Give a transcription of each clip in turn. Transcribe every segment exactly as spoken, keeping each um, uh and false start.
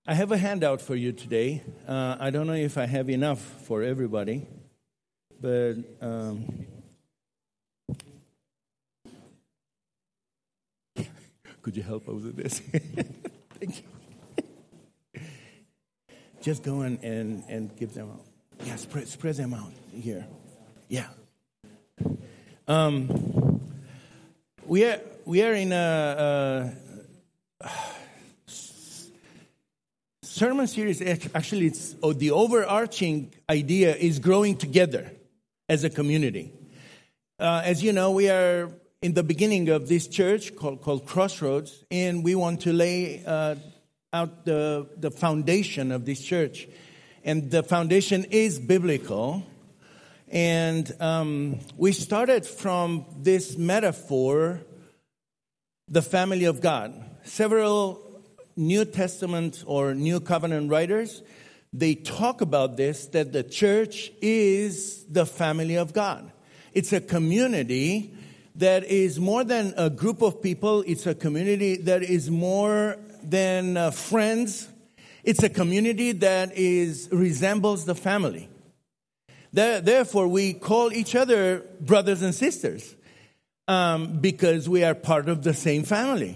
I have a handout for you today. Uh, I don't know if I have enough for everybody, but um, could you help us with this? Thank you. Just go in and, and give them out. Yeah, spread, spread them out here. Yeah. Um, we are we are in a, a sermon series. Actually, it's oh, the overarching idea is growing together as a community. Uh, as you know, we are in the beginning of this church called, called Crossroads, and we want to lay uh, out the the foundation of this church, and the foundation is biblical. And um, we started from this metaphor, the family of God. Several New Testament or New Covenant writers, they talk about this, that the church is the family of God. It's a community that is more than a group of people. It's a community that is more than uh, friends. It's a community that is resembles the family. Therefore, we call each other brothers and sisters um, because we are part of the same family.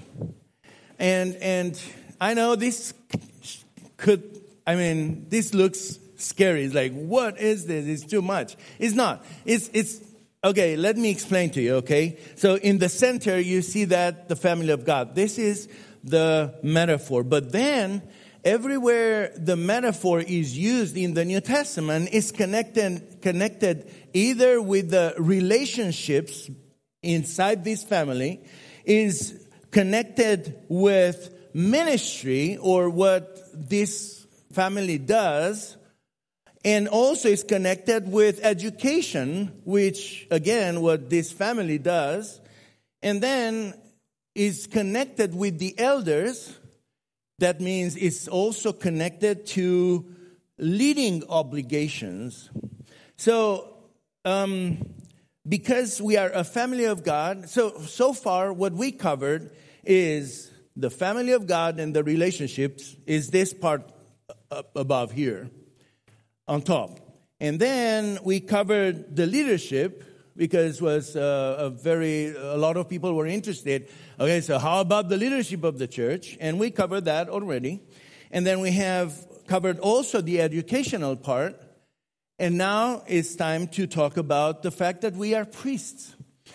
And and I know this could, I mean, this looks scary. It's like, what is this? It's too much. It's not. It's it's okay. Let me explain to you. Okay. So in the center, you see that the family of God. This is the metaphor. But then, everywhere the metaphor is used in the New Testament is connected, connected either with the relationships inside this family, is connected with ministry or what this family does, and also is connected with education, which again, what this family does, and then is connected with the elders. That means it's also connected to leading obligations. So, um, because we are a family of God, so so far what we covered is the family of God and the relationships is this part up above here, on top. And then we covered the leadership, because was uh, a very a lot of people were interested. Okay, so how about the leadership of the church? And we covered that already. And then we have covered also the educational part. And now it's time to talk about the fact that we are priests.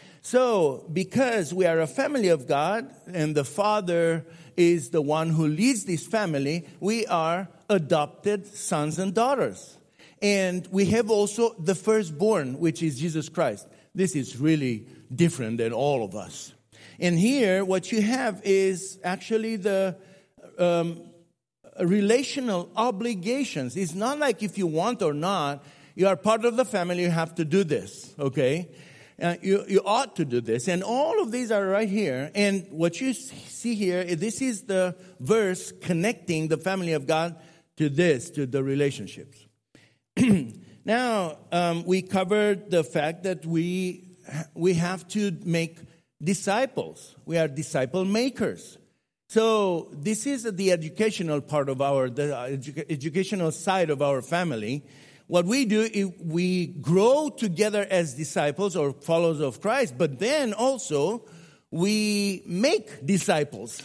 So, because we are a family of God, and the Father is the one who leads this family, we are adopted sons and daughters. And we have also the firstborn, which is Jesus Christ. This is really different than all of us. And here, what you have is actually the um, relational obligations. It's not like if you want or not, you are part of the family, you have to do this, okay? Uh, you, you ought to do this. And all of these are right here. And what you see here, this is the verse connecting the family of God to this, to the relationships. Now, um, we covered the fact that we we have to make disciples. We are disciple makers. So this is the educational part of our, the edu- educational side of our family. What we do is we grow together as disciples or followers of Christ, but then also we make disciples.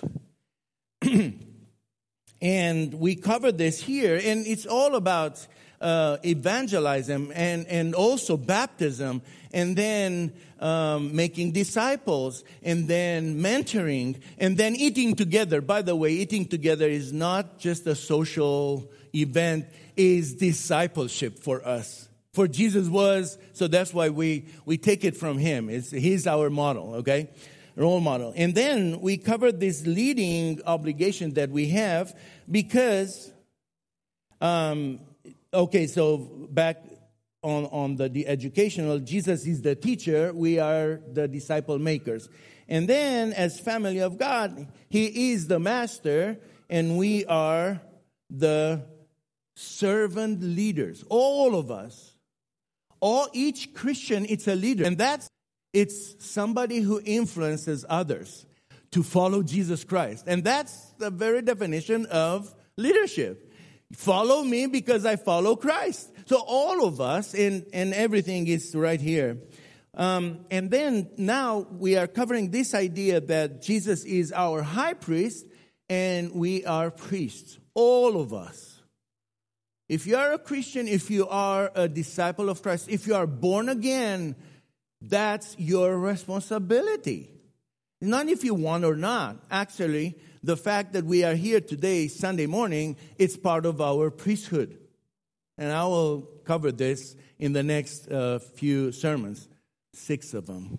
And we cover this here, and it's all about Uh, evangelism and, and also baptism, and then um, making disciples, and then mentoring, and then eating together. By the way, eating together is not just a social event, is discipleship for us. For Jesus was, so that's why we, we take it from him. It's, he's our model, okay? Role model. And then we covered this leading obligation that we have because um Okay, so back on, on the, the educational, Jesus is the teacher, we are the disciple makers. And then as family of God, he is the master, and we are the servant leaders. All of us. All each Christian, it's a leader. And that's, it's somebody who influences others to follow Jesus Christ. And that's the very definition of leadership. Follow me because I follow Christ. So all of us, and, and everything is right here. Um, and then now we are covering this idea that Jesus is our high priest and we are priests. All of us. If you are a Christian, if you are a disciple of Christ, if you are born again, that's your responsibility. Not if you want or not. Actually, the fact that we are here today, Sunday morning, it's part of our priesthood. And I will cover this in the next uh, few sermons, six of them.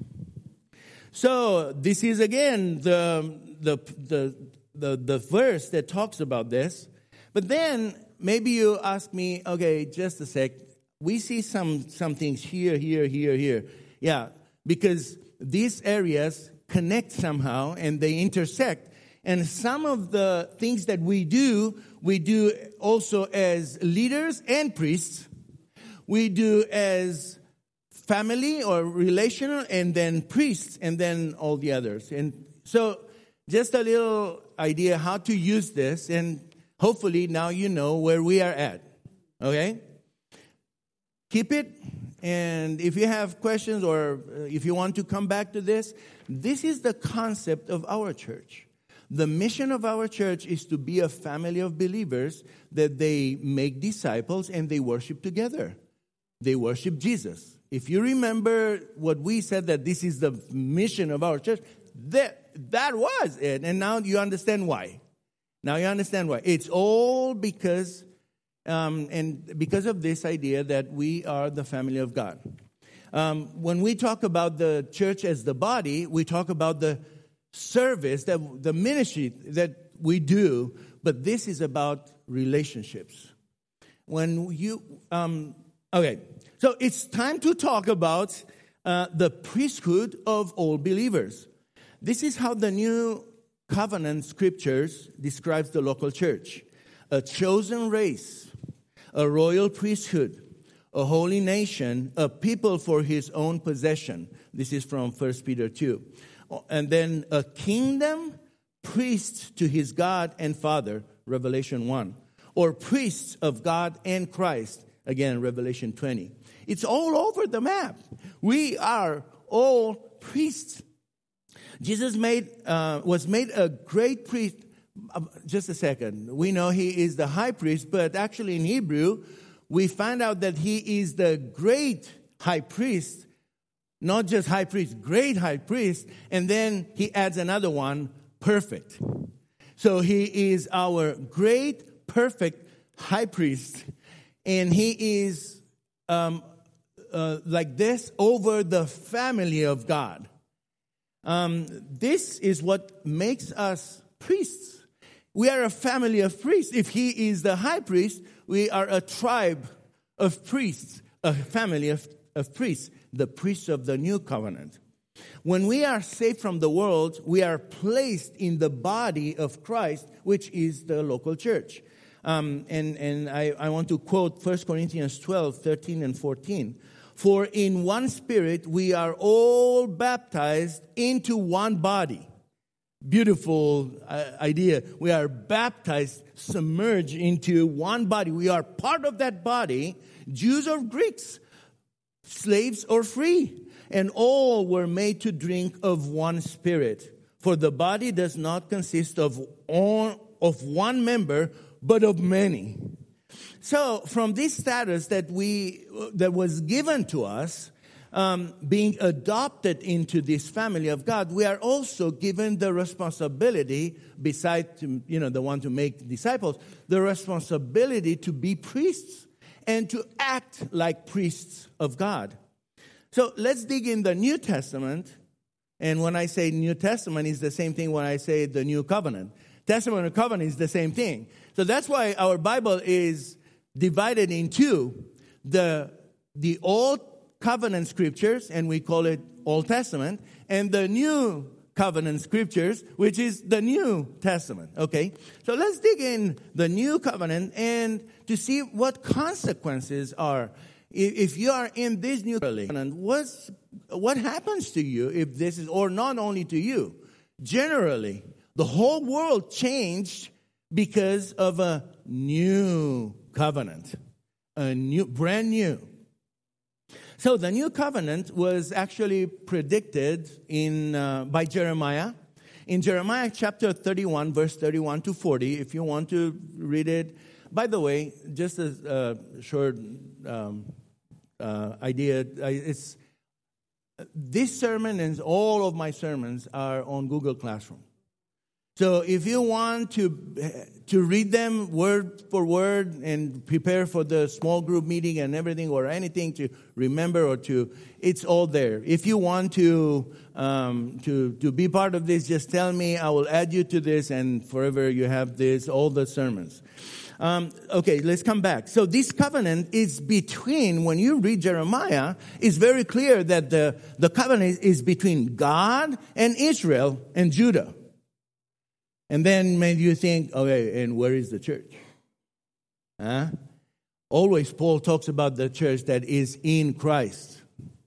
So this is again the, the the the the verse that talks about this. But then maybe you ask me, okay, just a sec. We see some some things here, here, here, here. Yeah, because these areas connect somehow and they intersect. And some of the things that we do, we do also as leaders and priests. We do as family or relational, and then priests, and then all the others. And so just a little idea how to use this, and hopefully now you know where we are at. Okay? Keep it. And if you have questions or if you want to come back to this, this is the concept of our church. The mission of our church is to be a family of believers that they make disciples and they worship together. They worship Jesus. If you remember what we said, that this is the mission of our church, that, that was it. And now you understand why. Now you understand why. It's all because, um, and because of this idea that we are the family of God. Um, when we talk about the church as the body, we talk about the service, that the ministry that we do, but this is about relationships. When you, um, okay, so it's time to talk about uh, the priesthood of all believers. This is how the New Covenant Scriptures describes the local church: a chosen race, a royal priesthood, a holy nation, a people for his own possession. This is from First Peter two. And then a kingdom, priests to his God and Father, Revelation one. Or priests of God and Christ, again, Revelation twenty. It's all over the map. We are all priests. Jesus made uh, was made a great priest. Uh, just a second. We know he is the high priest, but actually in Hebrew, we find out that he is the great high priest. Not just high priest, great high priest. And then he adds another one, perfect. So he is our great, perfect high priest. And he is um, uh, like this over the family of God. Um, this is what makes us priests. We are a family of priests. If he is the high priest, we are a tribe of priests, a family of, of priests. The priests of the new covenant. When we are saved from the world, we are placed in the body of Christ, which is the local church. Um, and and I, I want to quote First Corinthians twelve, thirteen and fourteen. For in one spirit we are all baptized into one body. Beautiful uh, idea. We are baptized, submerged into one body. We are part of that body, Jews or Greeks, slaves or free, and all were made to drink of one spirit. For the body does not consist of all, of one member, but of many. So, from this status that we that was given to us, um, being adopted into this family of God, we are also given the responsibility, besides you know the one to make disciples, the responsibility to be priests and to act like priests of God. So let's dig in the New Testament. And when I say New Testament, it's the same thing when I say the New Covenant. Testament and Covenant is the same thing. So that's why our Bible is divided in two. The, the Old Covenant Scriptures, and we call it Old Testament, and the New Covenant Scriptures, which is the New Testament. Okay? So let's dig in the New Covenant and to see what consequences are. If you are in this New Covenant, what's, what happens to you if this is, or not only to you, generally, the whole world changed because of a new covenant, a new, brand new. So the new covenant was actually predicted in uh, by Jeremiah. In Jeremiah chapter thirty-one, verse thirty-one to forty, if you want to read it. By the way, just a uh, short um, uh, idea, it's this sermon and all of my sermons are on Google Classroom. So if you want to to read them word for word and prepare for the small group meeting and everything or anything to remember or to, it's all there. If you want to um, to to be part of this, just tell me. I will add you to this, and forever you have this, all the sermons. Um, okay, let's come back. So this covenant is between, when you read Jeremiah, it's very clear that the, the covenant is between God and Israel and Judah. And then maybe you think, okay, and where is the church? Huh? Always Paul talks about the church that is in Christ.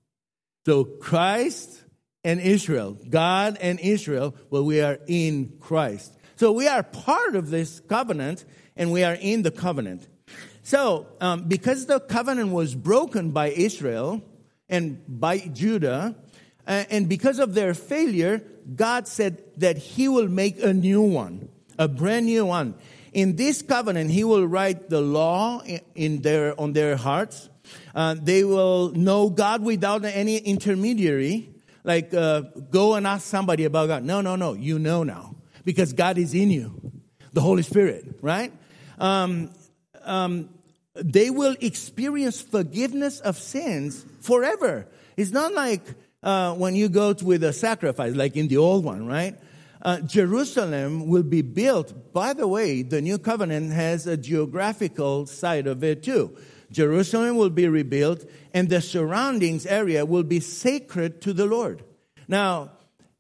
So Christ and Israel, God and Israel, well, we are in Christ. So we are part of this covenant, and we are in the covenant. So um, because the covenant was broken by Israel and by Judah, uh, and because of their failure, God said that He will make a new one, a brand new one. In this covenant, He will write the law in their on their hearts. Uh, they will know God without any intermediary. Like uh, go and ask somebody about God. No, no, no. You know now because God is in you, the Holy Spirit, right? Um, um, they will experience forgiveness of sins forever. It's not like uh, when you go to, with a sacrifice, like in the old one, right? Uh, Jerusalem will be built. By the way, the new covenant has a geographical side of it too. Jerusalem will be rebuilt, and the surroundings area will be sacred to the Lord. Now,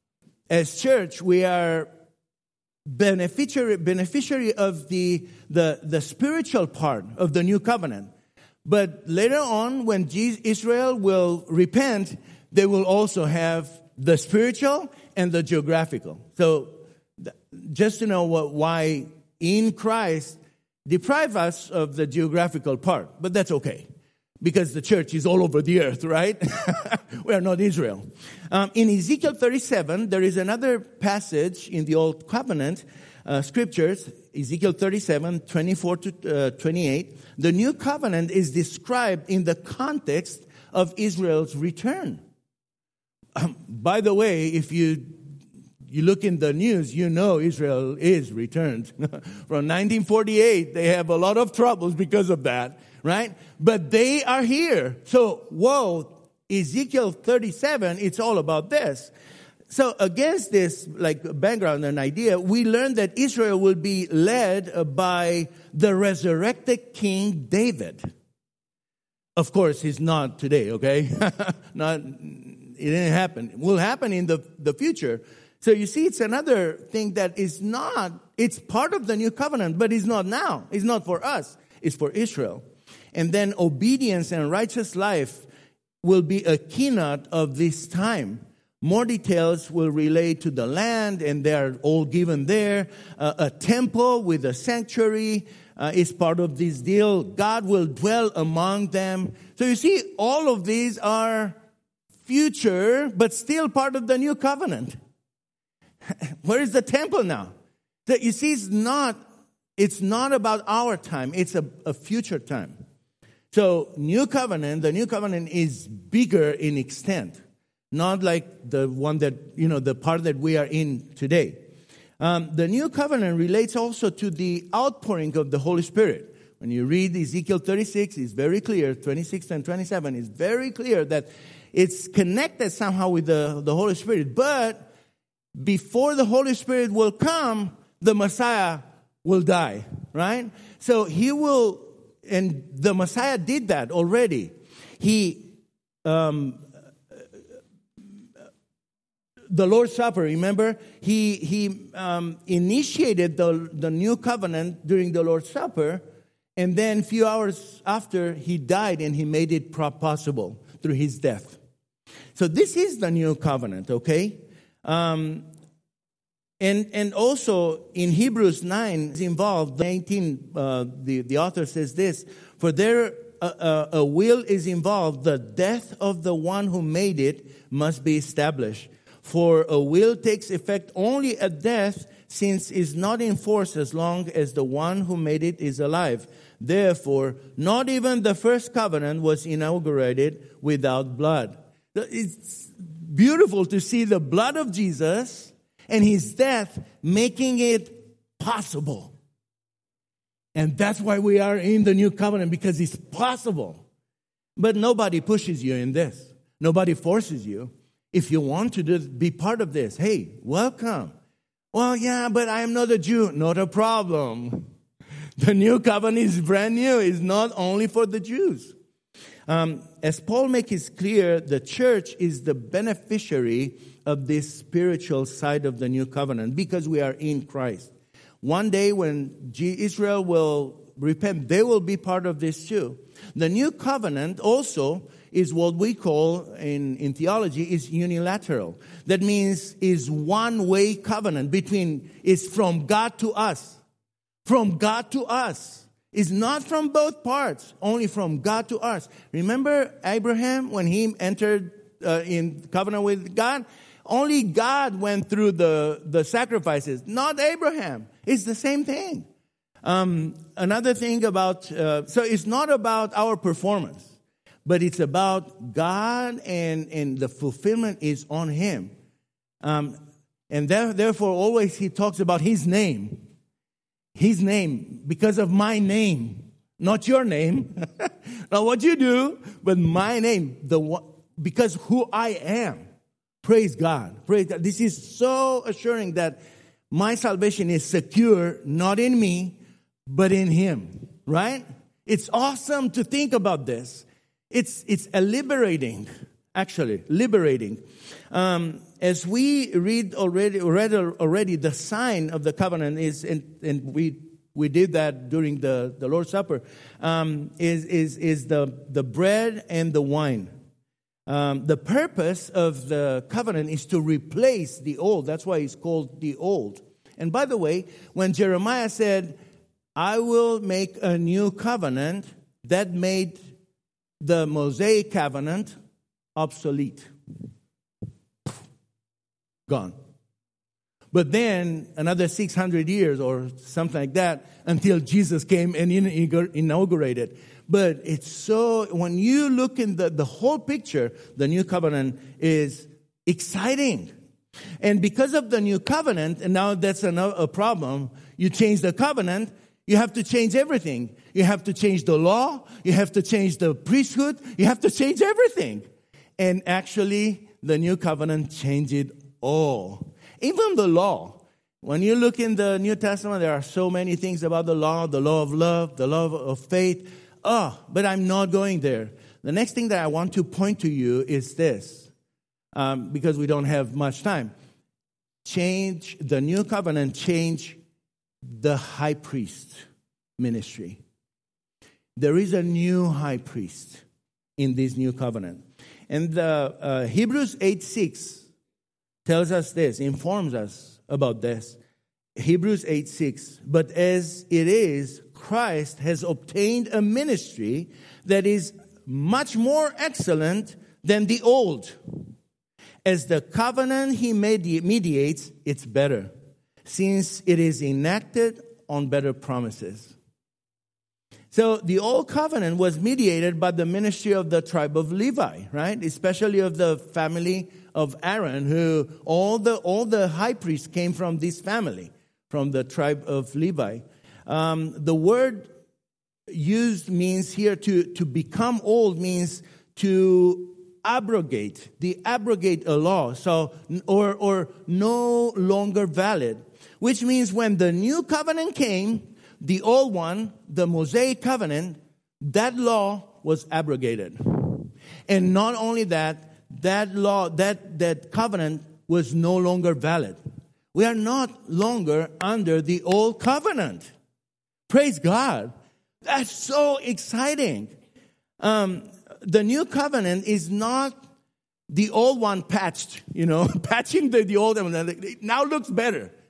as church, we are beneficiary beneficiary of the, the, the spiritual part of the new covenant. But later on, when Jesus, Israel will repent, they will also have the spiritual and the geographical. So th- just to know what, why in Christ deprive us of the geographical part. But that's okay, because the church is all over the earth, right? We are not Israel. Um, in Ezekiel thirty-seven, there is another passage in the Old Covenant uh, scriptures, Ezekiel thirty-seven, twenty-four to twenty-eight. The new covenant is described in the context of Israel's return. Um, by the way, if you you look in the news, you know Israel is returned. From nineteen forty-eight, they have a lot of troubles because of that, right? But they are here. So, whoa, Ezekiel thirty-seven, it's all about this. So against this like background and idea, we learn that Israel will be led by the resurrected King David. Of course, he's not today, okay? not, it didn't happen. It will happen in the, the future. So you see, it's another thing that is not, it's part of the new covenant, but it's not now. It's not for us. It's for Israel. And then obedience and righteous life will be a keynote of this time. More details will relate to the land, and they are all given there. Uh, a temple with a sanctuary uh, is part of this deal. God will dwell among them. So you see, all of these are future, but still part of the new covenant. Where is the temple now? So you see, it's not, it's not about our time. It's a, a future time. So new covenant, the new covenant is bigger in extent. Not like the one that, you know, the part that we are in today. Um, the new covenant relates also to the outpouring of the Holy Spirit. When you read Ezekiel thirty-six, it's very clear, twenty-six and twenty-seven, it's very clear that it's connected somehow with the, the Holy Spirit. But before the Holy Spirit will come, the Messiah will die, right? So he will, and the Messiah did that already. He, um, the Lord's Supper, remember? He he um, initiated the, the new covenant during the Lord's Supper, and then a few hours after, he died, and he made it possible through his death. So this is the new covenant, okay? Um, And and also in Hebrews nine is involved, nineteen, uh, the, the author says this, for there a, a, a will is involved, the death of the one who made it must be established. For a will takes effect only at death, since it's not in force as long as the one who made it is alive. Therefore, not even the first covenant was inaugurated without blood. It's beautiful to see the blood of Jesus and his death making it possible. And that's why we are in the new covenant, because it's possible. But nobody pushes you in this. Nobody forces you. If you want to do, be part of this, hey, welcome. Well, yeah, but I am not a Jew. Not a problem. The new covenant is brand new. It's not only for the Jews. Um, as Paul makes it clear, the church is the beneficiary of this spiritual side of the new covenant because we are in Christ. One day when Israel will repent, they will be part of this too. The new covenant also is what we call in, in theology is unilateral. That means is one-way covenant between, is from God to us. From God to us. It's not from both parts, only from God to us. Remember Abraham when he entered uh, in covenant with God? Only God went through the, the sacrifices, not Abraham. It's the same thing. Um, another thing about, uh, so it's not about our performance, but it's about God, and, and the fulfillment is on him. Um, and there, therefore, always he talks about his name. His name, because of my name, not your name, not what you do, but my name, the because who I am. Praise God. Praise God. This is so assuring that my salvation is secure, not in me, but in him. Right? It's awesome to think about this. It's it's a liberating, actually, liberating. Um, as we read already, read already, the sign of the covenant is, and, and we we did that during the, the Lord's Supper, um, is is is the the bread and the wine. Um, the purpose of the covenant is to replace the old. That's why it's called the old. And by the way, when Jeremiah said, "I will make a new covenant," that made the Mosaic covenant obsolete. Gone. But then another six hundred years or something like that until Jesus came and inaugurated. But it's so, when you look in the, the whole picture, the new covenant is exciting. And because of the new covenant, and now that's another a problem, you change the covenant, you have to change everything. You have to change the law, you have to change the priesthood, you have to change everything. And actually, the new covenant changed it all. Even the law. When you look in the New Testament, there are so many things about the law, the law of love, the law of faith. Oh, but I'm not going there. The next thing that I want to point to you is this, um, because we don't have much time. Change, the new covenant change the high priest ministry. There is a new high priest in this new covenant. And the, uh, Hebrews eight six tells us this, informs us about this. Hebrews eight six, but as it is, Christ has obtained a ministry that is much more excellent than the old. As the covenant he mediates, it's better, since it is enacted on better promises. So the old covenant was mediated by the ministry of the tribe of Levi, right? Especially of the family of Aaron, who all the all the high priests came from this family, from the tribe of Levi. Um, the word used means here to, to become old means to abrogate, the abrogate a law, so or or no longer valid, which means when the new covenant came, the old one, the Mosaic covenant, that law was abrogated. And not only that, that law, that, that covenant was no longer valid. We are not longer under the old covenant. Praise God. That's so exciting. Um, the new covenant is not the old one patched, you know, patching the, the old one. It now looks better.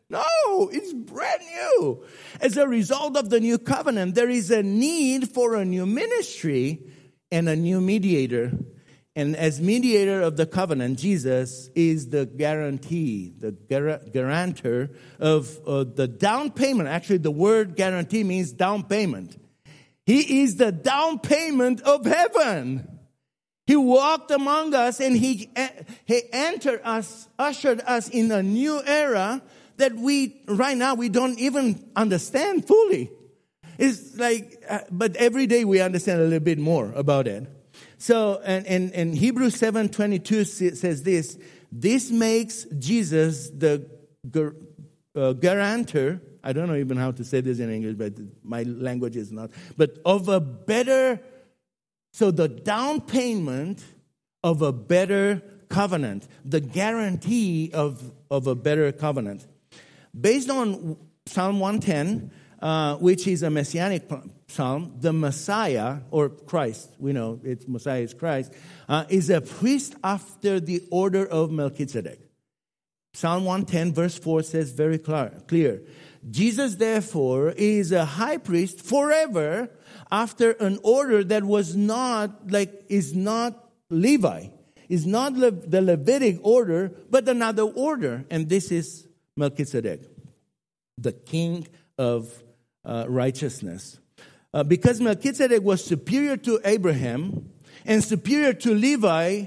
No, it's brand new. As a result of the new covenant, there is a need for a new ministry and a new mediator. And as mediator of the covenant, Jesus is the guarantee, the gar- guarantor of uh, the down payment. Actually, the word guarantee means down payment. He is the down payment of heaven. He walked among us and he, he entered us, ushered us in a new era that we, right now, we don't even understand fully. It's like, uh, but every day we understand a little bit more about it. So, and, and, and Hebrews seven twenty-two says this, this makes Jesus the gar, uh, guarantor, I don't know even how to say this in English, but my language is not, but of a better, so the down payment of a better covenant, the guarantee of, of a better covenant. Based on Psalm one ten, uh, which is a messianic psalm, the Messiah, or Christ, we know it's Messiah is Christ, uh, is a priest after the order of Melchizedek. Psalm one ten verse four says very clear, Jesus therefore is a high priest forever after an order that was not, like, is not Levi, is not Le- the Levitic order, but another order, and this is Melchizedek, the king of uh, righteousness. Uh, because Melchizedek was superior to Abraham and superior to Levi,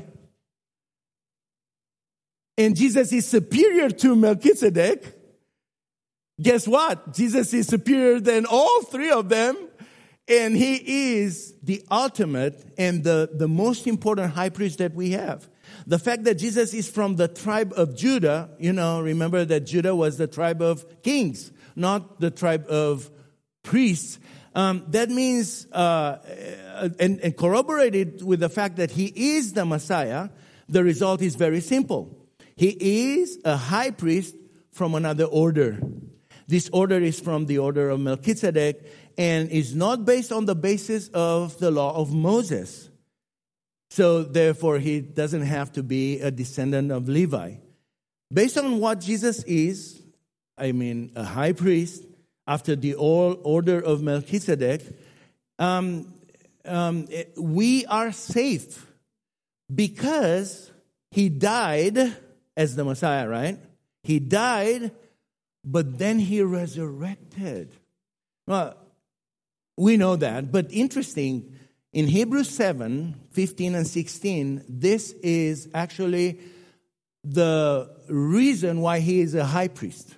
and Jesus is superior to Melchizedek, guess what? Jesus is superior than all three of them, and he is the ultimate and the, the most important high priest that we have. The fact that Jesus is from the tribe of Judah, you know, remember that Judah was the tribe of kings, not the tribe of priests. Um, that means, uh, and, and corroborated with the fact that he is the Messiah, the result is very simple. He is a high priest from another order. This order is from the order of Melchizedek and is not based on the basis of the law of Moses. So therefore, he doesn't have to be a descendant of Levi. Based on what Jesus is, I mean, a high priest after the old order of Melchizedek, um, um, we are safe because he died as the Messiah, right? He died, but then he resurrected. Well, we know that, but interesting, in Hebrews seven, fifteen and sixteen, this is actually the reason why he is a high priest.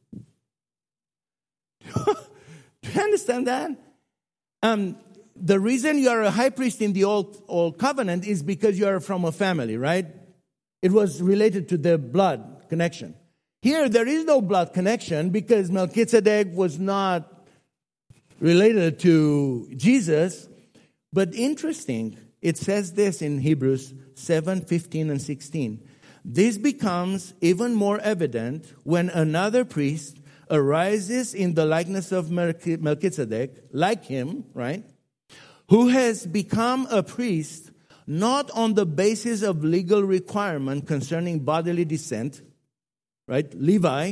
Do you understand that? Um, the reason you are a high priest in the old, old covenant is because you are from a family, right? It was related to the blood connection. Here, there is no blood connection because Melchizedek was not related to Jesus. But interesting, it says this in Hebrews seven, fifteen, and sixteen. This becomes even more evident when another priest arises in the likeness of Melchizedek, like him, right? Who has become a priest not on the basis of legal requirement concerning bodily descent, right? Levi,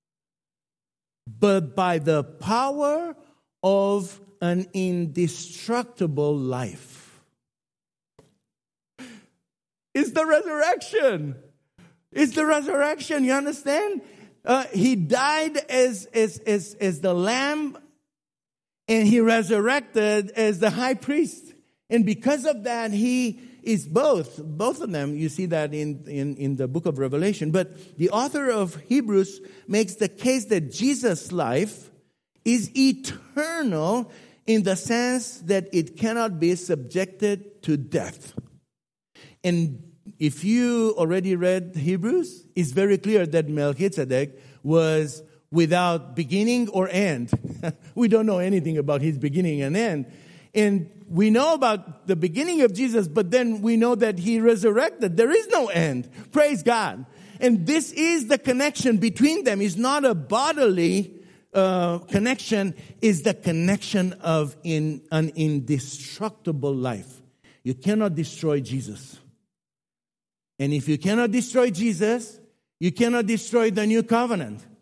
but by the power of an indestructible life. It's the resurrection. It's the resurrection, you understand? Uh, he died as, as, as, as the lamb, and he resurrected as the high priest. And because of that, he is both. Both of them, you see that in, in, in the book of Revelation. But the author of Hebrews makes the case that Jesus' life is eternal in the sense that it cannot be subjected to death. And if you already read Hebrews, it's very clear that Melchizedek was without beginning or end. We don't know anything about his beginning and end. And we know about the beginning of Jesus, but then we know that he resurrected. There is no end. Praise God. And this is the connection between them. It's not a bodily uh, connection. It's the connection of in an indestructible life. You cannot destroy Jesus. And if you cannot destroy Jesus, you cannot destroy the new covenant.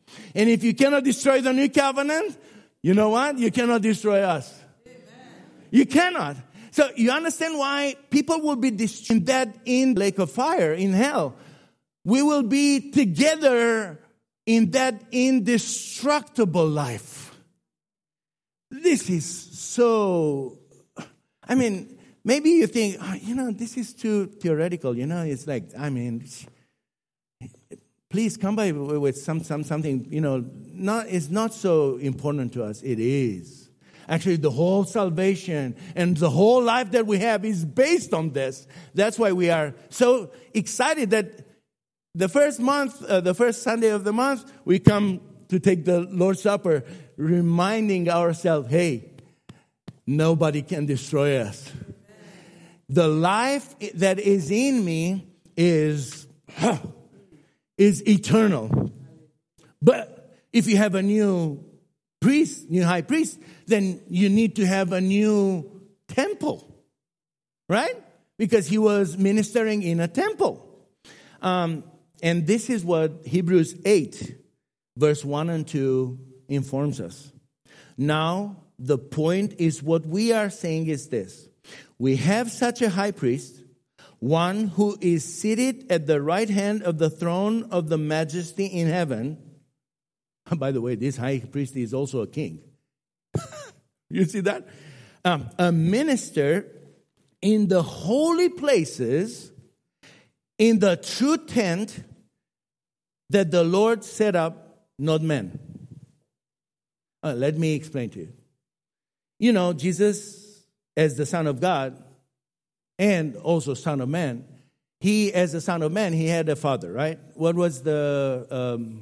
And if you cannot destroy the new covenant, you know what? You cannot destroy us. Amen. You cannot. So you understand why people will be destroyed that in lake of fire, in hell. We will be together in that indestructible life. This is so, I mean, maybe you think, oh, you know, this is too theoretical. You know, it's like, I mean, please come by with some, some something, you know, not it's not so important to us. It is. Actually, the whole salvation and the whole life that we have is based on this. That's why we are so excited that the first month, uh, the first Sunday of the month, we come to take the Lord's Supper, reminding ourselves, hey, nobody can destroy us. The life that is in me is, is eternal. But if you have a new priest, new high priest, then you need to have a new temple, right? Because he was ministering in a temple. Um, and this is what Hebrews eight, verse one and two informs us. Now, the point is what we are saying is this. We have such a high priest, one who is seated at the right hand of the throne of the majesty in heaven. By the way, this high priest is also a king. You see that? Um, a minister in the holy places, in the true tent that the Lord set up, not men. Uh, let me explain to you. You know, Jesus, as the Son of God and also Son of Man, he, as the Son of Man, he had a father, right? What was the um,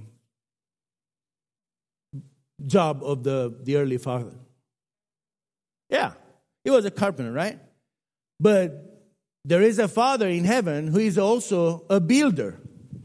job of the, the early father? Yeah, he was a carpenter, right? But there is a Father in heaven who is also a builder.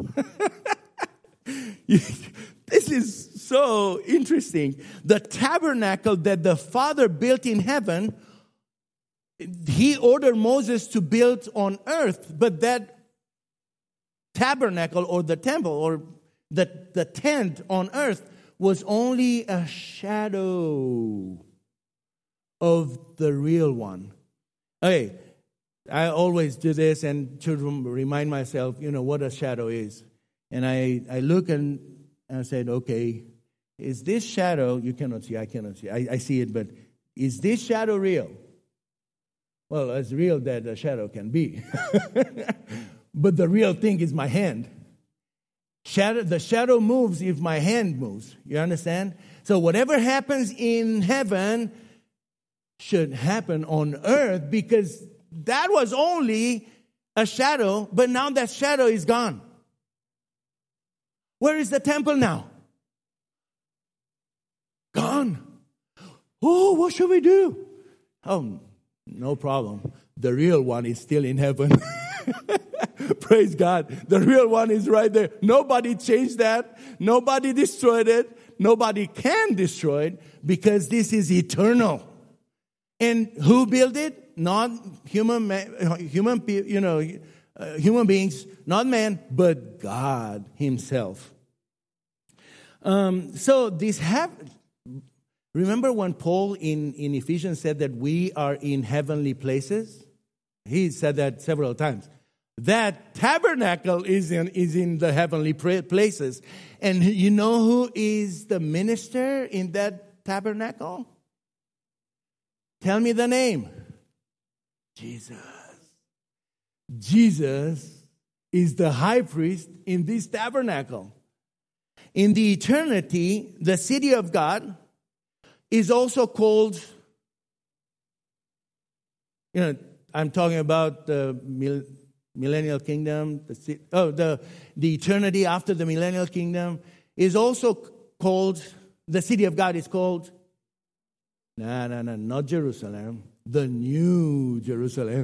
This is so interesting. The tabernacle that the Father built in heaven, he ordered Moses to build on earth, but that tabernacle or the temple or the, the tent on earth was only a shadow of the real one. Okay, I always do this and to remind myself, you know, what a shadow is. And I, I look and I said, okay, is this shadow, you cannot see, I cannot see, I, I see it, but is this shadow real? Well, as real that a shadow can be. But the real thing is my hand. Shadow, the shadow moves if my hand moves. You understand? So whatever happens in heaven should happen on earth, because that was only a shadow, but now that shadow is gone. Where is the temple now? Gone. Oh, what should we do? Oh, no problem. The real one is still in heaven. Praise God. The real one is right there. Nobody changed that. Nobody destroyed it. Nobody can destroy it because this is eternal. And who built it? Not human, human, you know, uh, human beings, not man, but God Himself. Um, so this have. Remember when Paul in, in Ephesians said that we are in heavenly places? He said that several times. That tabernacle is in is in the heavenly places, and you know who is the minister in that tabernacle? Tell me the name. Jesus. Jesus is the high priest in this tabernacle. In the eternity, the city of God is also called, you know, I'm talking about the millennial kingdom, the, oh, the, the eternity after the millennial kingdom is also called, the city of God is called, no, no, no, not Jerusalem, the new Jerusalem.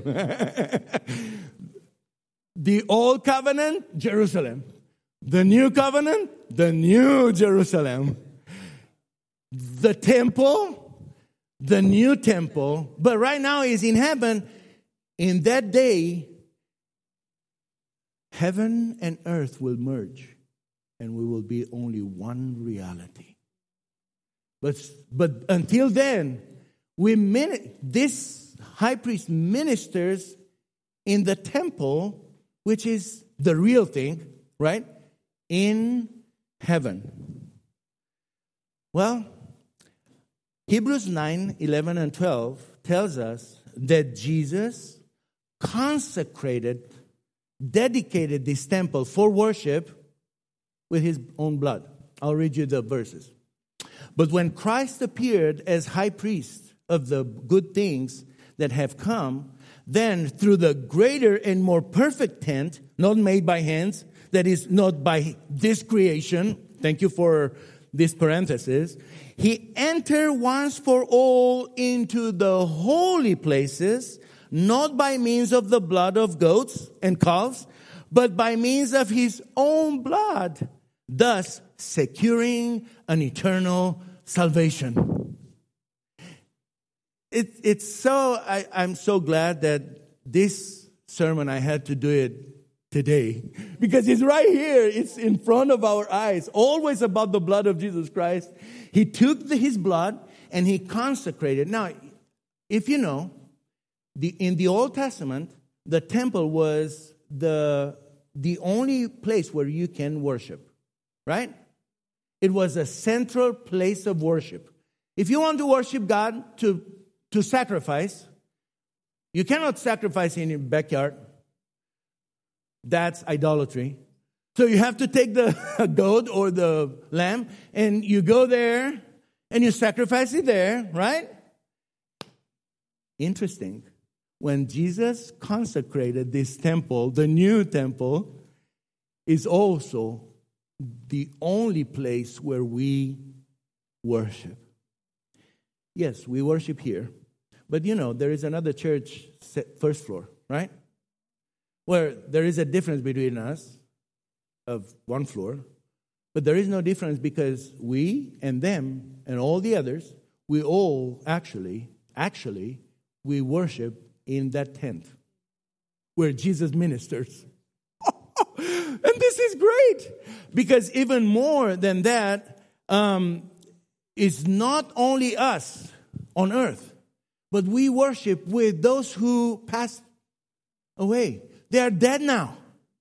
The old covenant, Jerusalem. The new covenant, the new Jerusalem. The temple, the new temple, but right now is in heaven. In that day, heaven and earth will merge. and we will be only one reality. But, but until then, we min- this high priest ministers in the temple, which is the real thing, right? In heaven. Well, Hebrews nine, eleven, and twelve tells us that Jesus consecrated, dedicated this temple for worship with his own blood. I'll read you the verses. But when Christ appeared as high priest of the good things that have come, then through the greater and more perfect tent, not made by hands, that is not by this creation, thank you for this parenthesis, he entered once for all into the holy places, not by means of the blood of goats and calves, but by means of his own blood, thus securing an eternal salvation. It, it's so, I, I'm so glad that this sermon, I had to do it today, because it's right here. It's in front of our eyes, always about the blood of Jesus Christ. He took the, his blood and he consecrated. Now, if you know, the, in the Old Testament, the temple was the, the only place where you can worship, right? It was a central place of worship. If you want to worship God, to, to sacrifice, you cannot sacrifice in your backyard. That's idolatry. So you have to take the goat or the lamb, and you go there, and you sacrifice it there, right? Interesting. When Jesus consecrated this temple, the new temple is also the only place where we worship. Yes, we worship here. But you know, there is another church, first floor, right? Where there is a difference between us of one floor. But there is no difference because we and them and all the others, we all actually, actually, we worship in that tent where Jesus ministers. And this is great, because even more than that, um, it's not only us on earth, but we worship with those who passed away. They are dead now.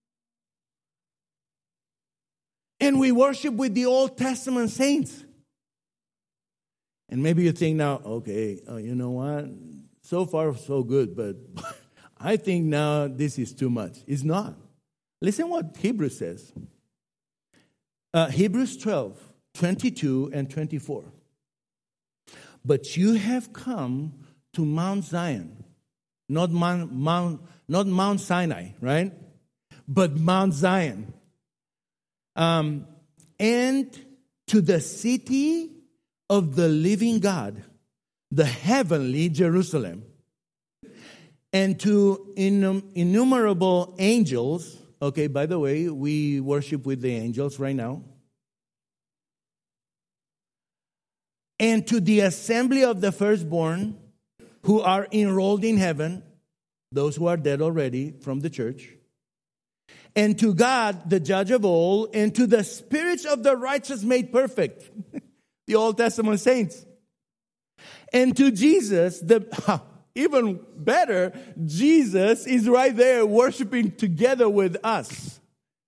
And we worship with the Old Testament saints. And maybe you think now, okay, uh, you know what? So far, so good, but I think now this is too much. It's not. Listen what Hebrews says. Uh, Hebrews twelve, twenty-two and twenty-four. But you have come to Mount Zion, not Mount, Mount, not Mount Sinai, right? But Mount Zion. Um, and to the city of the living God, the heavenly Jerusalem, and to innumerable angels. Okay, by the way, we worship with the angels right now. And to the assembly of the firstborn who are enrolled in heaven, those who are dead already from the church. And to God, the judge of all, and to the spirits of the righteous made perfect, the Old Testament saints. And to Jesus, the even better, Jesus is right there worshiping together with us,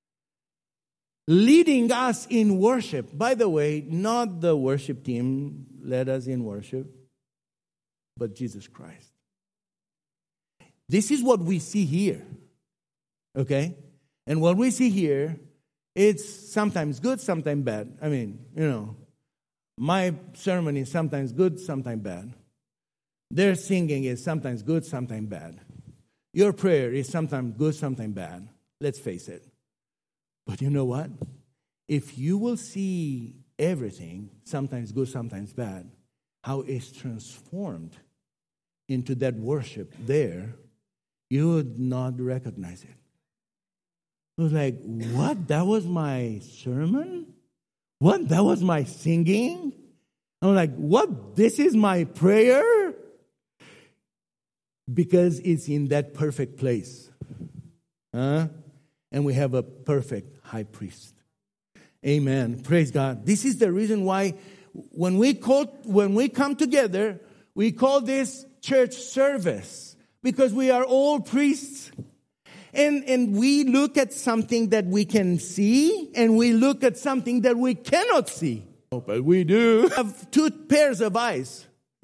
leading us in worship. By the way, not the worship team led us in worship, but Jesus Christ. This is what we see here, okay? And what we see here, it's sometimes good, sometimes bad. I mean, you know, my sermon is sometimes good, sometimes bad. Their singing is sometimes good, sometimes bad. Your prayer is sometimes good, sometimes bad. Let's face it. But you know what? If you will see everything, sometimes good, sometimes bad, how it's transformed into that worship there, you would not recognize it. It was like, what? That was my sermon? What? That was my singing? I'm like, what? This is my prayer? Because it's in that perfect place. Huh? And we have a perfect high priest. Amen. Praise God. This is the reason why when we call, when we come together, we call this church service, because we are all priests. And, and we look at something that we can see, and we look at something that we cannot see. Oh, but we do. We have two pairs of eyes.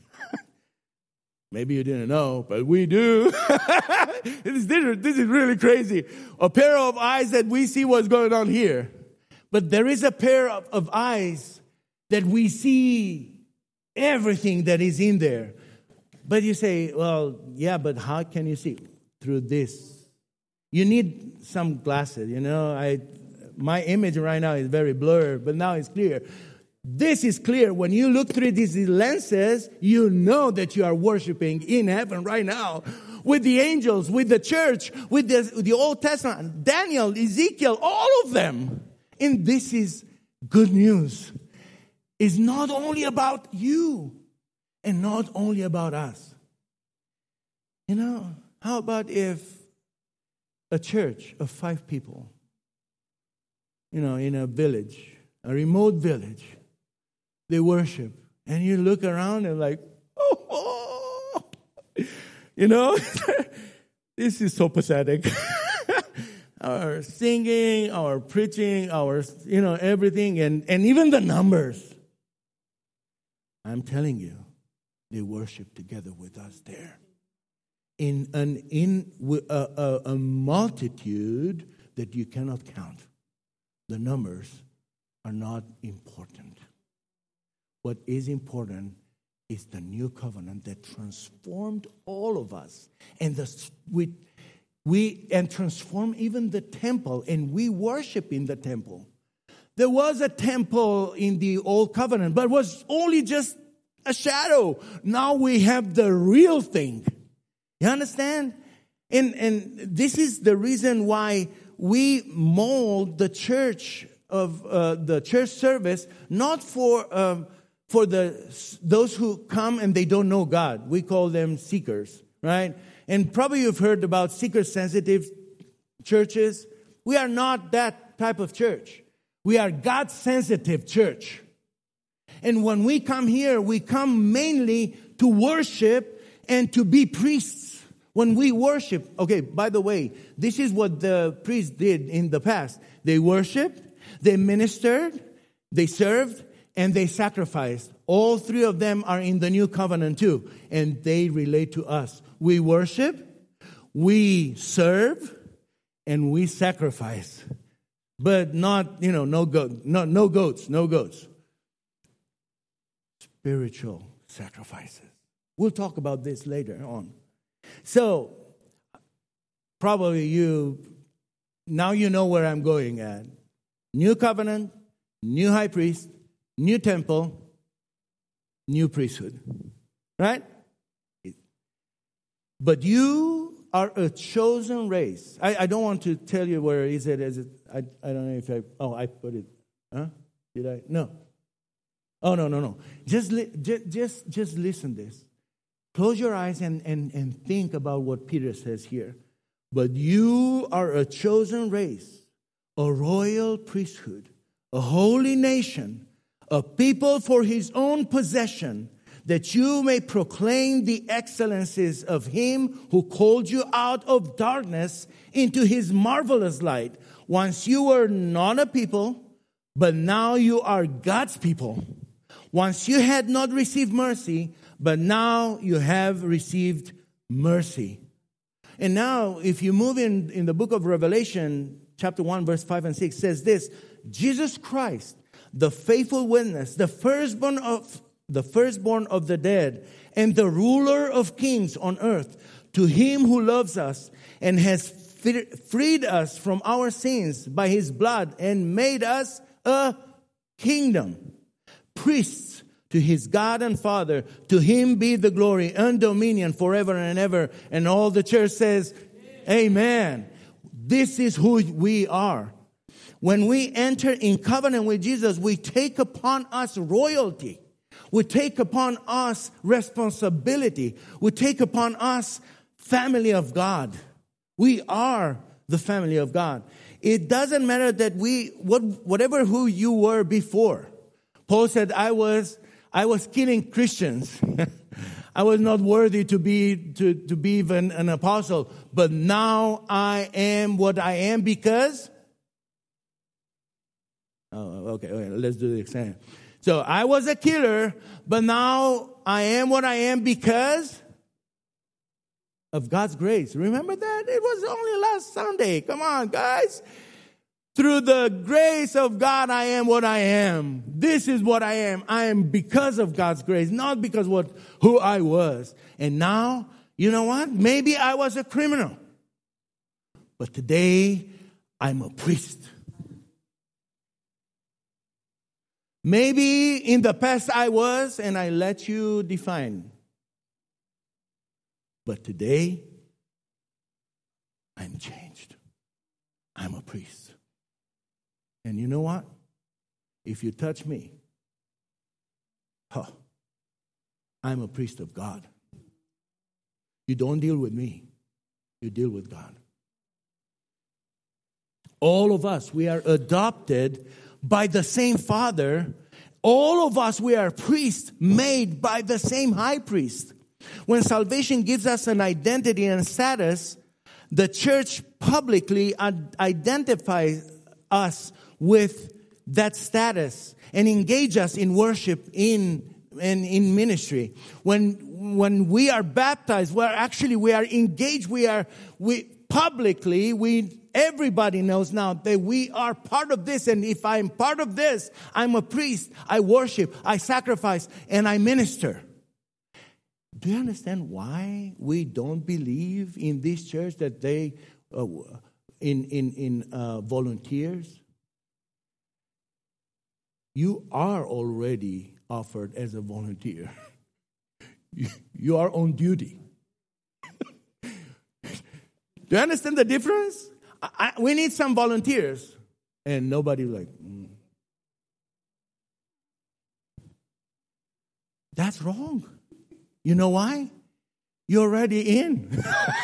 Maybe you didn't know, but we do. this, this is really crazy. A pair of eyes that we see what's going on here. But there is a pair of, of eyes that we see everything that is in there. But you say, well, yeah, but how can you see? Through this. You need some glasses, you know. I, my image right now is very blurred, but now it's clear. This is clear. When you look through these lenses, you know that you are worshiping in heaven right now with the angels, with the church, with the, the Old Testament, Daniel, Ezekiel, all of them. And this is good news. It's not only about you and not only about us. You know, how about if a church of five people, you know, in a village, a remote village, they worship, and you look around and like, oh, oh. You know, this is so pathetic. Our singing, our preaching, our, you know, everything, and, and even the numbers. I'm telling you, they worship together with us there. In an in a, a, a multitude that you cannot count. The numbers are not important. What is important is the new covenant that transformed all of us, and the we we and transformed even the temple, and we worship in the temple. There was a temple in the old covenant, but it was only just a shadow. Now we have the real thing. You understand? And and this is the reason why we mold the church of uh, the church service not for um, for the those who come and they don't know God. We call them seekers, right? And probably you've heard about seeker-sensitive churches. We are not that type of church. We are God-sensitive church. And when we come here, we come mainly to worship and to be priests. When we worship, okay, by the way, this is what the priests did in the past. They worshiped, they ministered, they served, and they sacrificed. All three of them are in the new covenant too, and they relate to us. We worship, we serve, and we sacrifice. But not, you know, no goat, no, no goats, no goats. Spiritual sacrifices. We'll talk about this later on. So, probably you, now you know where I'm going at. New covenant, new high priest, new temple, new priesthood. Right? But you are a chosen race. I, I don't want to tell you where is it. Is it I, I don't know if I, oh, I put it. Huh? Did I? No. Oh, no, no, no. Just, li, just, just, just listen to this. Close your eyes and, and, and think about what Peter says here. But you are a chosen race, a royal priesthood, a holy nation, a people for his own possession, that you may proclaim the excellencies of him who called you out of darkness into his marvelous light. Once you were not a people, but now you are God's people. Once you had not received mercy, but now you have received mercy. And now, if you move in, in the book of Revelation, chapter one, verse five and six, says this: Jesus Christ, the faithful witness, the firstborn of the firstborn of the dead, and the ruler of kings on earth, to him who loves us and has freed us from our sins by his blood and made us a kingdom, priests to his God and Father. To him be the glory and dominion forever and ever. And all the church says, Amen. Amen. This is who we are. When we enter in covenant with Jesus, we take upon us royalty. We take upon us responsibility. We take upon us family of God. We are the family of God. It doesn't matter that we, what, whatever who you were before. Paul said, I was, I was killing Christians. I was not worthy to be, to, to be even an apostle. But now I am what I am because, oh, okay, okay, let's do the exam. So I was a killer, but now I am what I am because of God's grace. Remember that? It was only last Sunday. Come on, guys. Through the grace of God, I am what I am. This is what I am. I am because of God's grace, not because what who I was. And now, you know what? Maybe I was a criminal. But today, I'm a priest. Maybe in the past I was, and I let you define. But today, I'm changed. I'm a priest. And you know what? If you touch me, huh, I'm a priest of God. You don't deal with me. You deal with God. All of us, we are adopted by the same Father. All of us, we are priests made by the same high priest. When salvation gives us an identity and status, the church publicly identifies us with that status and engage us in worship in and in ministry. When when we are baptized, we're actually we are engaged. We are we publicly we everybody knows now that we are part of this. And if I'm part of this, I'm a priest. I worship. I sacrifice, and I minister. Do you understand why we don't believe in this church that they uh, in in in uh, volunteers? You are already offered as a volunteer. You, you are on duty. Do you understand the difference? I, I, we need some volunteers, and nobody like. Mm. That's wrong. You know why? You're already in.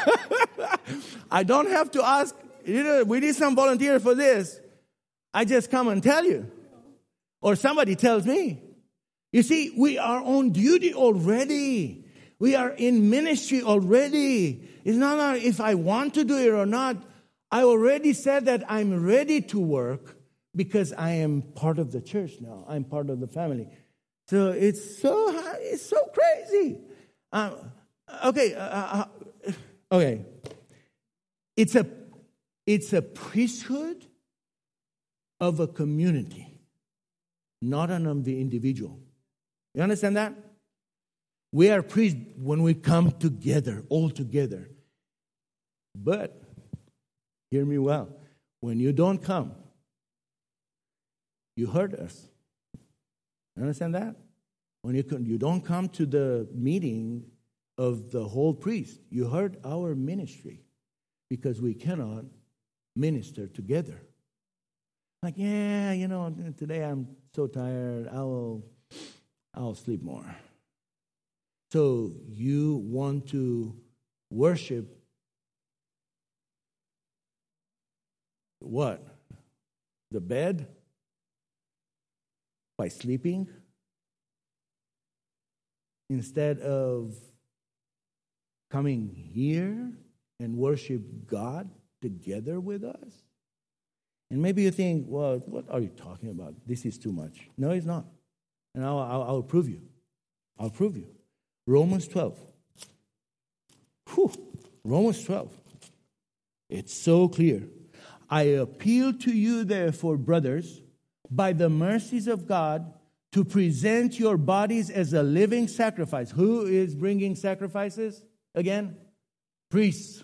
I don't have to ask, you know, we need some volunteer for this. I just come and tell you. Or somebody tells me. You see, we are on duty already. We are in ministry already. It's not like if I want to do it or not. I already said that I'm ready to work because I am part of the church now. I'm part of the family. So it's so it's so crazy. Um, okay, uh, uh, okay. It's a it's a priesthood of a community, not an of the individual. You understand that? We are priests when we come together, all together. But hear me well. When you don't come, you hurt us. You understand that? When you can, you don't come to the meeting of the whole priest, you hurt our ministry because we cannot minister together. Like, yeah, you know, today I'm so tired. I will, I'll sleep more. So you want to worship what? The bed? By sleeping? Instead of coming here and worship God together with us? And maybe you think, well, what are you talking about? This is too much. No, it's not. And I'll, I'll, I'll prove you. I'll prove you. Romans twelve. Whew. Romans twelve. It's so clear. I appeal to you, therefore, brothers, by the mercies of God, to present your bodies as a living sacrifice. Who is bringing sacrifices again? Priests.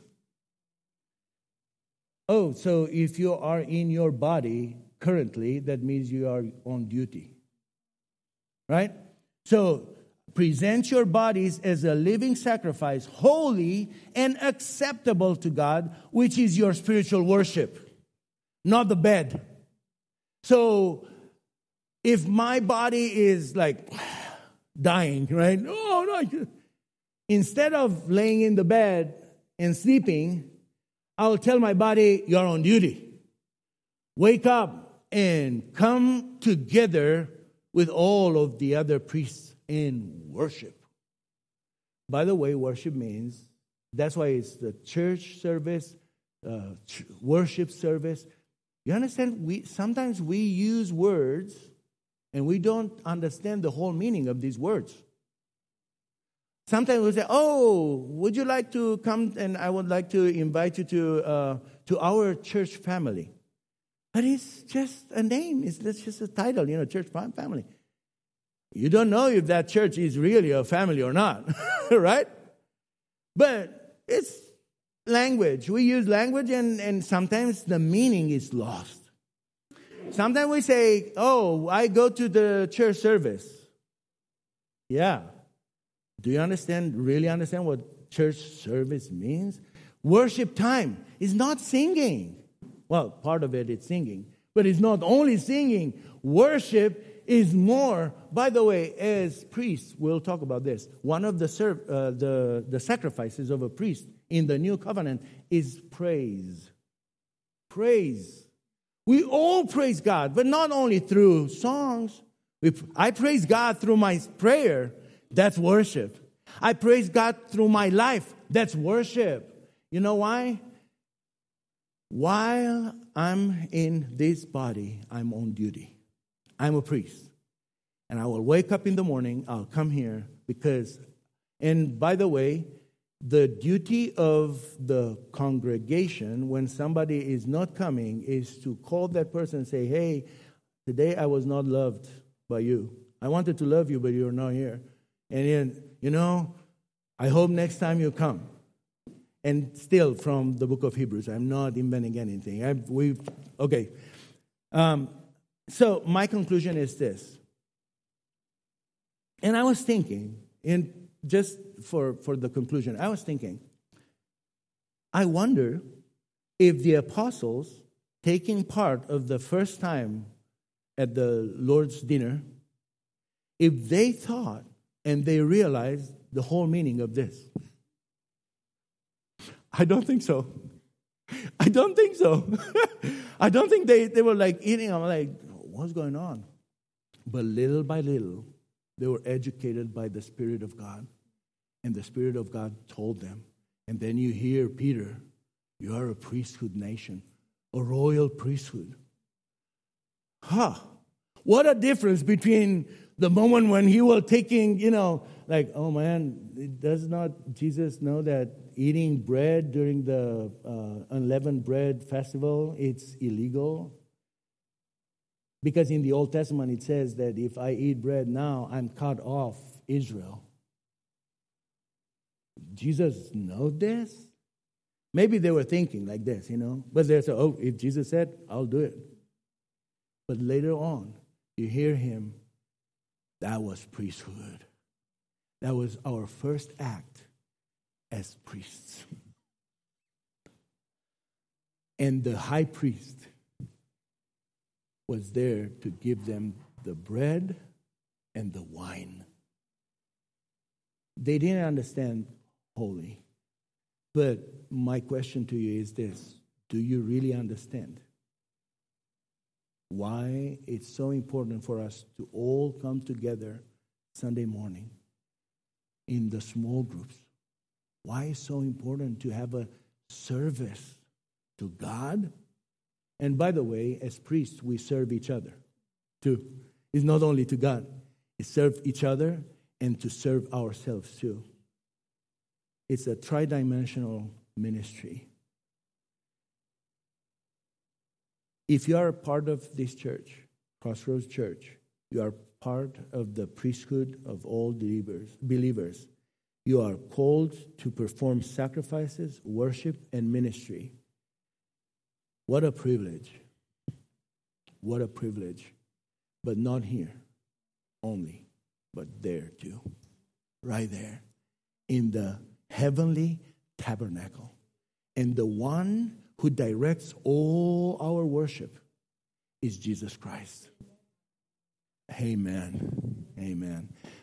Oh, so if you are in your body currently, that means you are on duty. Right? So, present your bodies as a living sacrifice, holy and acceptable to God, which is your spiritual worship, not the bed. So, if my body is like dying, right? Oh, no. Instead of laying in the bed and sleeping, I'll tell my body, you're on duty. Wake up and come together with all of the other priests in worship. By the way, worship means, that's why it's the church service, uh, ch- worship service. You understand? We sometimes we use words and we don't understand the whole meaning of these words. Sometimes we say, "Oh, would you like to come?" And I would like to invite you to uh, to our church family. But it's just a name. It's just a title, you know, church family. You don't know if that church is really a family or not, right? But it's language. We use language, and, and sometimes the meaning is lost. Sometimes we say, "Oh, I go to the church service." Yeah. Do you understand, really understand what church service means? Worship time is not singing. Well, part of it is singing, but it's not only singing. Worship is more. By the way, as priests, we'll talk about this. One of the serv- uh, the, the sacrifices of a priest in the new covenant is praise. Praise. We all praise God, but not only through songs. We, I praise God through my prayer. That's worship. I praise God through my life. That's worship. You know why? While I'm in this body, I'm on duty. I'm a priest. And I will wake up in the morning, I'll come here because, and by the way, the duty of the congregation when somebody is not coming is to call that person and say, "Hey, today I was not loved by you. I wanted to love you, but you're not here. And then, you know, I hope next time you come." And still from the book of Hebrews, I'm not inventing anything. I, we okay. Um, so my conclusion is this. And I was thinking, in just for, for the conclusion, I was thinking, I wonder if the apostles taking part of the first time at the Lord's dinner, if they thought and they realized the whole meaning of this. I don't think so. I don't think so. I don't think they, they were like eating. I'm like, what's going on? But little by little, they were educated by the Spirit of God. And the Spirit of God told them. And then you hear Peter, you are a priesthood nation, a royal priesthood. Huh. What a difference between the moment when he was taking, you know, like, oh man, does not Jesus know that eating bread during the uh, unleavened bread festival, it's illegal? Because in the Old Testament it says that if I eat bread now, I'm cut off Israel. Jesus know this? Maybe they were thinking like this, you know. But they said, oh, if Jesus said, I'll do it. But later on, you hear him, that was priesthood. That was our first act as priests. And the high priest was there to give them the bread and the wine. They didn't understand holy. But my question to you is this. Do you really understand why it's so important for us to all come together Sunday morning in the small groups? Why it's so important to have a service to God? And by the way, as priests, we serve each other too. It's not only to God. It's serve each other and to serve ourselves too. It's a tridimensional ministry. If you are a part of this church, Crossroads Church, you are part of the priesthood of all believers. believers. You are called to perform sacrifices, worship, and ministry. What a privilege. What a privilege. But not here only, but there too. Right there. In the heavenly tabernacle. And the one who directs all our worship is Jesus Christ. Amen. Amen.